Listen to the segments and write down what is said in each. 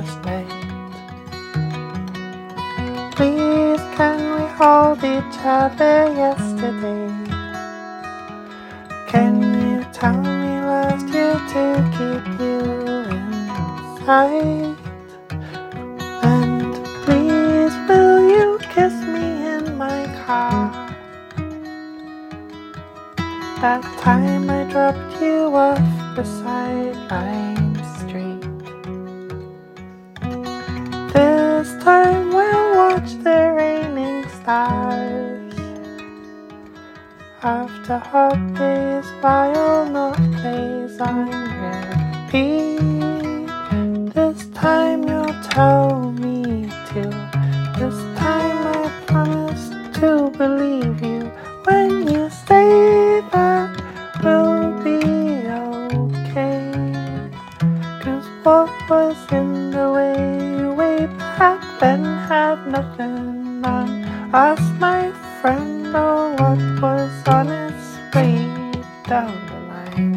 last night. Please can we hold each other yesterday? Can you tell me last year to keep you inside? And please will you kiss me in my car? That time I dropped you off beside Lime Street. This time we'll watch the raining stars. After hot days, Wild Note plays on repeat. This time you'll tell me to. This time I promise to believe you when you say that we'll be okay. 'Cause what was in the way back then had nothing on us, my friend. Oh, what was on its way down the line?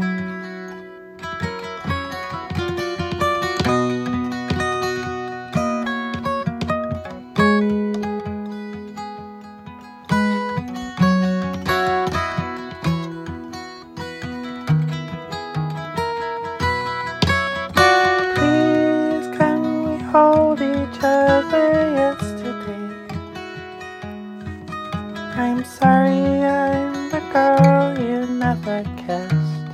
Please can we hold each other yesterday? I'm sorry I'm the girl you never kissed.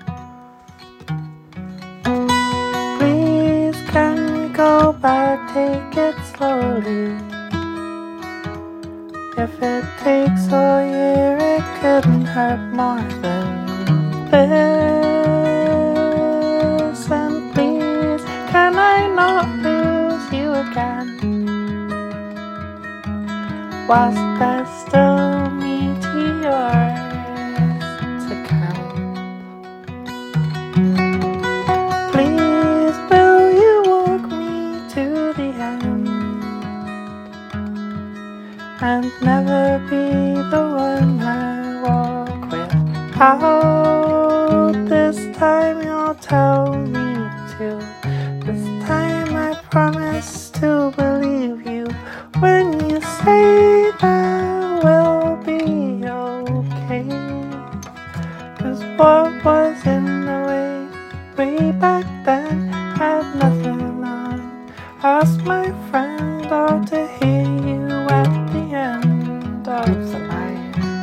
Please can we go back, take it slowly? If it takes a year, it couldn't hurt more than this. And please, can I not lose you again? Whilst there's still meteors to count. Please, will you walk me to the end? And never be the one I walk without. This time you'll tell me to. This time I promise to believe you when you say that we'll be okay. 'Cause what was in the way back then had nothing on us, my friend, or to hear you at the end of the line.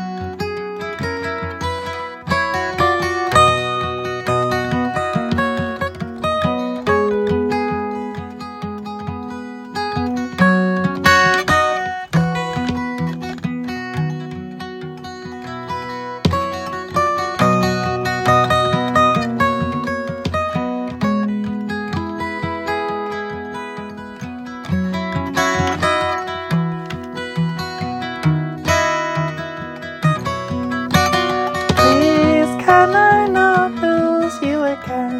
Please can I not lose you again?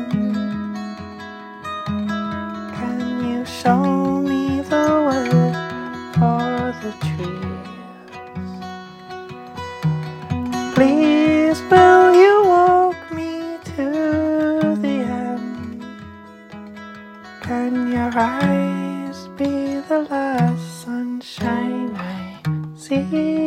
Can you show me the wood for the trees? Please will you walk me to the end? Can your eyes be the last sunshine I see?